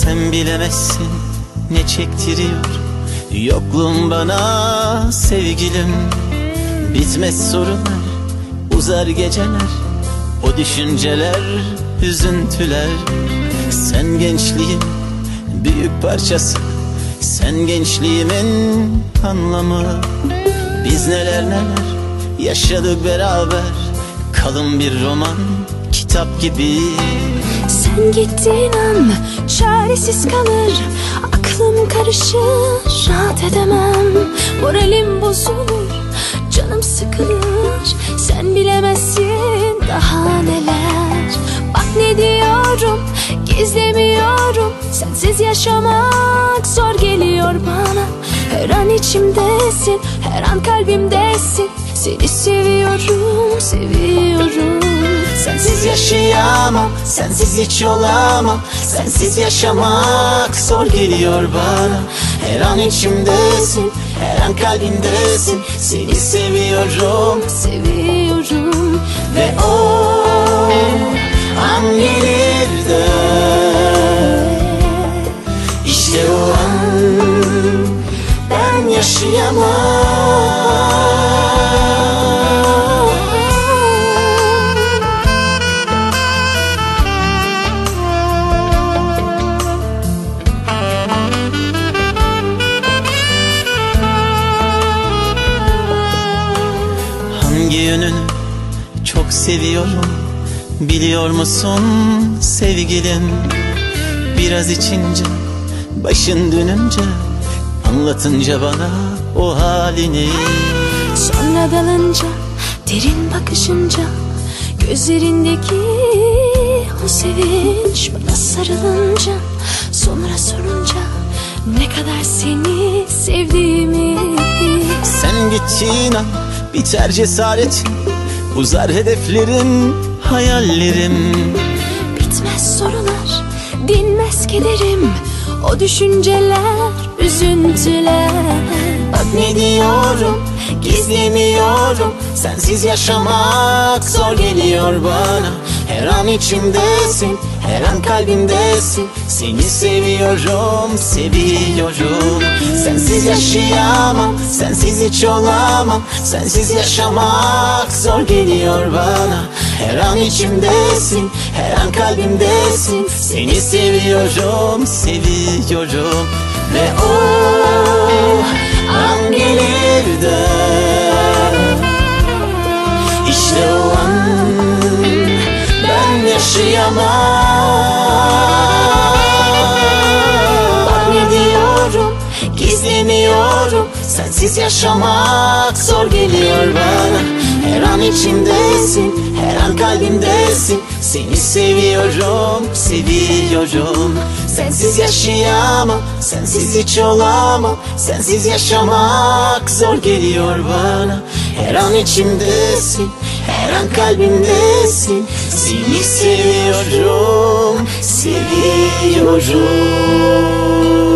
Sen bilemezsin ne çektiriyor yokluğun bana sevgilim. Bitmez sorunlar, uzar geceler, o düşünceler, üzüntüler. Sen gençliğin büyük parçası, sen gençliğimin anlamı. Biz neler neler yaşadık beraber, kalın bir roman, kitap gibi. Sen gittiğin an çaresiz kalır, aklım karışır, rahat edemem. Moralim bozulur, canım sıkılır. Sen bilemezsin daha neler. Bak ne diyorum, gizlemiyorum. Sensiz yaşamak zor geliyor bana. Her an içimdesin, her an kalbimdesin. Seni seviyorum, seviyorum. Sensiz yaşayamam, sensiz hiç olamam. Sensiz yaşamak zor geliyor bana. Her an içimdesin, her an kalbimdesin. Seni seviyorum, seviyorum. ve o an gelir de İşte o an ben yaşayamam. Hangi yönünü çok seviyorum biliyor musun sevgilim? Biraz içince, başın dönünce, anlatınca bana o halini. Sonra dalınca, derin bakışınca, gözlerindeki o sevinç bana sarılınca, sonra sorunca ne kadar seni sevdiğimi. Sen gittiğin an biter cesaretin, uzar hedeflerim, hayallerim. Bitmez sorular, dinmez kederim, o düşünceler, üzüntüler. Bak ne diyorum, gizlemiyorum. Sensiz yaşamak zor geliyor bana. Her an içimdesin, her an kalbimdesin. Seni seviyorum, seviyorum. Sensiz yaşayamam, sensiz hiç olamam. Sensiz yaşamak zor geliyor bana. Her an içimdesin, her an kalbimdesin. Seni seviyorum, seviyorum. Ve o an gelir de İşte o an ben yaşayamam. Bak ne diyorum, gizlemiyorum. Sensiz yaşamak zor geliyor bana. Her an içimdesin, her an kalbimdesin. Seni seviyorum, seviyorum. Sensiz yaşayamam, sensiz hiç olamam. Sensiz yaşamak zor geliyor bana. Her an içimdesin, her an kalbimdesin. Seni seviyorum, seviyorum.